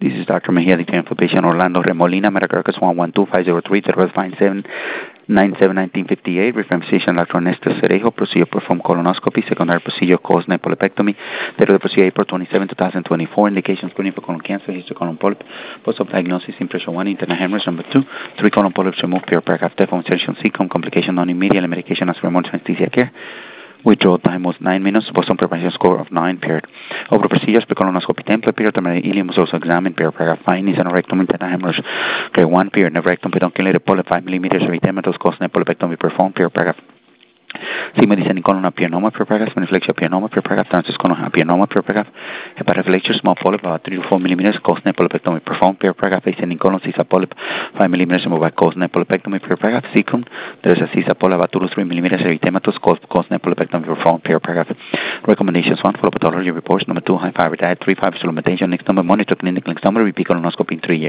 This is Dr. Mejia, the for patient Orlando Remolina, Medicare 112-503-0597-97-1958. Referenciation Dr. Ernesto Cerejo, procedure perform colonoscopy, secondary procedure cause nephrolepectomy. Date of the procedure April 27, 2024. Indications screening for colon cancer, history colon polyp, post-op diagnosis, impression 1, internal hemorrhage. Number 2, 3 colon polyps removed, paragraph death, insertion C, complication non-immediate, medication as remote anesthesia care. Withdrawal time was 9 minutes, Boston preparation score of 9, period. Over procedures, colonoscopy template, period. The ileum was also examined, period. Paragraph findings, anorectum, internal hemorrhage, grade 1, period. Nephrectum, pedunculated polyp, 5 millimeters, erythematous, cause nephrolepectomy performed, period. Paragraph Sigma colon apianoma, period. Paragraph meniflexia apianoma, period. Paragraph transverse colon apianoma, period. Paragraph hepatoflexure, small polyp, about 3 to 4 millimeters, cause nephrolepectomy performed, period. Paragraph ascending colon, CISA polyp, 5 millimeters, removed by cause nephrolepectomy, period. Paragraph cecum, there is a CISA polyp, about 2 to 3 millimeters, erythematous, cause nephrolepectomy performed, period. Paragraph recommendations 1, follow pathology reports. Number 2, high fiber diet. 3, 5 supplementation. Next number, monitor clinical. Next number, repeat colonoscopy in 3 years.